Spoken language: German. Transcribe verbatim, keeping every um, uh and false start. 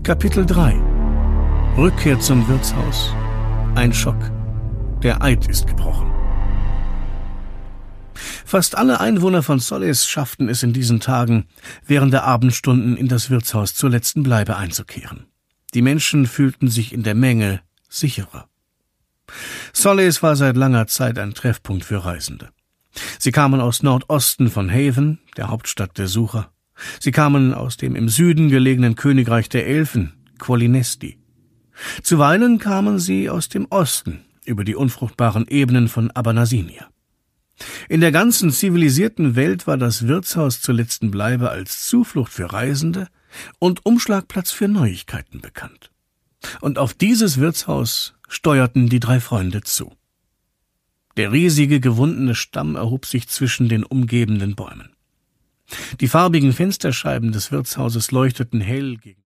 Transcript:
Kapitel drei. Rückkehr zum Wirtshaus. Ein Schock. Der Eid ist gebrochen. Fast alle Einwohner von Solis schafften es in diesen Tagen, während der Abendstunden in das Wirtshaus zur letzten Bleibe einzukehren. Die Menschen fühlten sich in der Menge sicherer. Solis war seit langer Zeit ein Treffpunkt für Reisende. Sie kamen aus Nordosten von Haven, der Hauptstadt der Sucher. Sie kamen aus dem im Süden gelegenen Königreich der Elfen, Quolinesti. Zuweilen kamen sie aus dem Osten, über die unfruchtbaren Ebenen von Abanasinia. In der ganzen zivilisierten Welt war das Wirtshaus zur letzten Bleibe als Zuflucht für Reisende und Umschlagplatz für Neuigkeiten bekannt. Und auf dieses Wirtshaus steuerten die drei Freunde zu. Der riesige, gewundene Stamm erhob sich zwischen den umgebenden Bäumen. Die farbigen Fensterscheiben des Wirtshauses leuchteten hell gegen